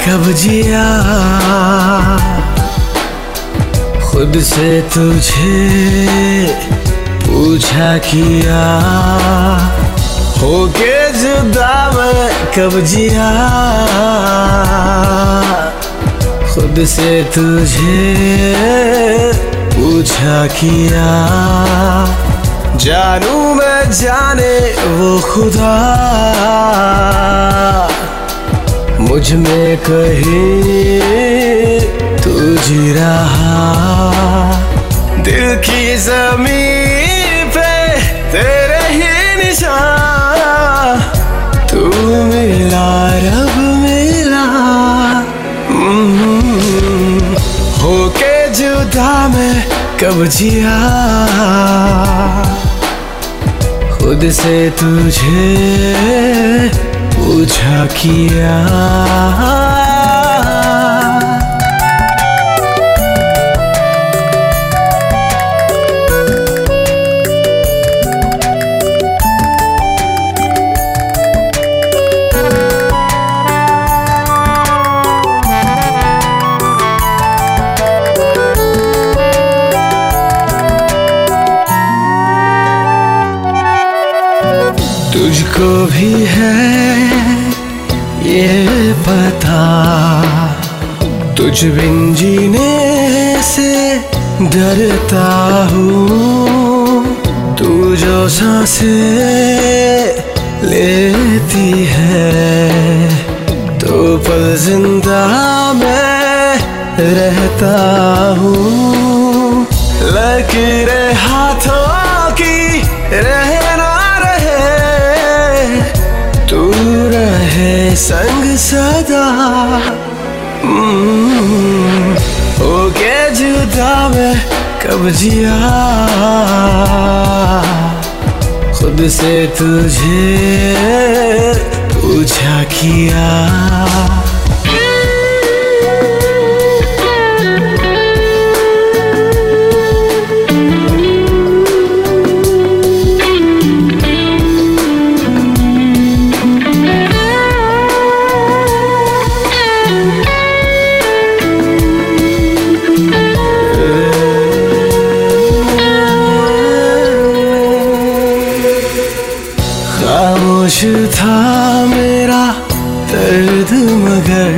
कब जिया, खुद से तुझे पूछा किया, होके जुदा मैं कब जिया, खुद से तुझे पूछा किया। जानू मैं जाने वो खुदा, मुझ में कहीं तू जी रहा, दिल की ज़मीन पे तेरे ही निशान, तू मिला रब मिला। होके जुदा मैं कब जिया, खुद से तुझे पूछा किया। तुझको भी है ये पता, तुझ बिन जीने से डरता हूँ। तू जो सांसें लेती है तो पल जिंदा मैं रहता हूँ। लकीरें हाथों की रहना तू रहे संग सदा। होके जुदा मैं कब जिया, खुद से तुझे पूछा किया। खामोश था मेरा दर्द मगर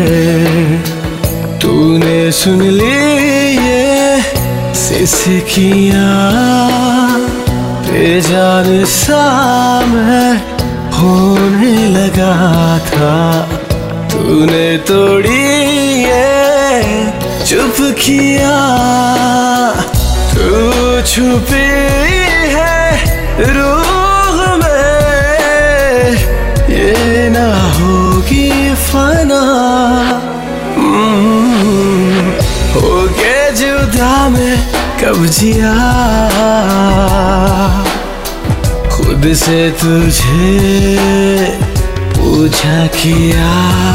तूने सुन ली ये सिसकियाँ। बेजान सा मैं होने लगा था, तूने तोड़ी ये चुप किया। तू छुपी है रूह में, ये ना होगी फना। होके जुदा मैं कब जिया, खुद से तुझे पूछा किया।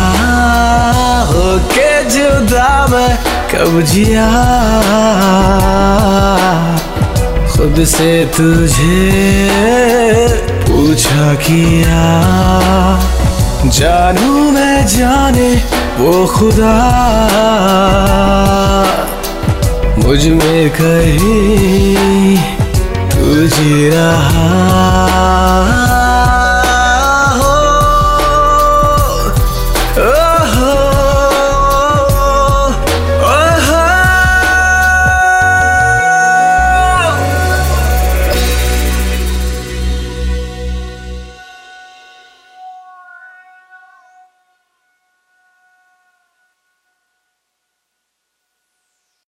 होके जुदा मैं कब जिया, खुद से तुझे पूछा किया। जानू मैं जाने वो खुदा, मुझ में कहीं तू जी रहा।